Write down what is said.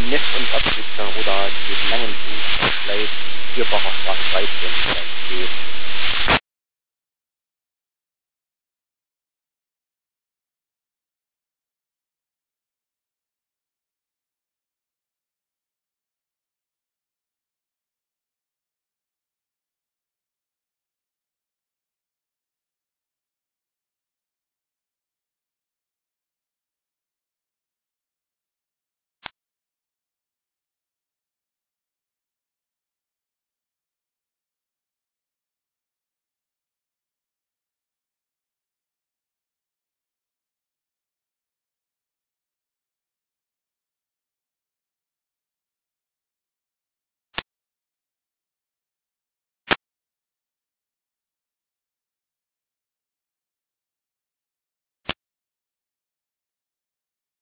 Nest- und Abwitzer oder den langen Buch, vielleicht Vierbacher Straße 13 vielleicht steht.